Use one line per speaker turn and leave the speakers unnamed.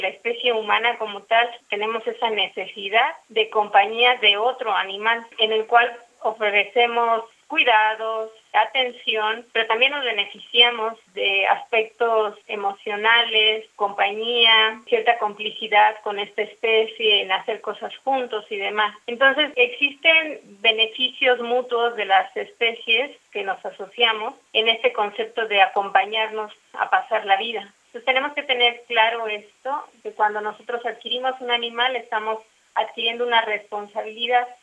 La especie humana como tal tenemos esa necesidad de compañía de otro animal en el cual ofrecemos cuidados, atención, pero también nos beneficiamos de aspectos emocionales, compañía, cierta complicidad con esta especie en hacer cosas juntos y demás. Entonces, existen beneficios mutuos de las especies que nos asociamos en este concepto de acompañarnos a pasar la vida. Entonces, tenemos que tener claro esto, que cuando nosotros adquirimos un animal estamos adquiriendo una responsabilidad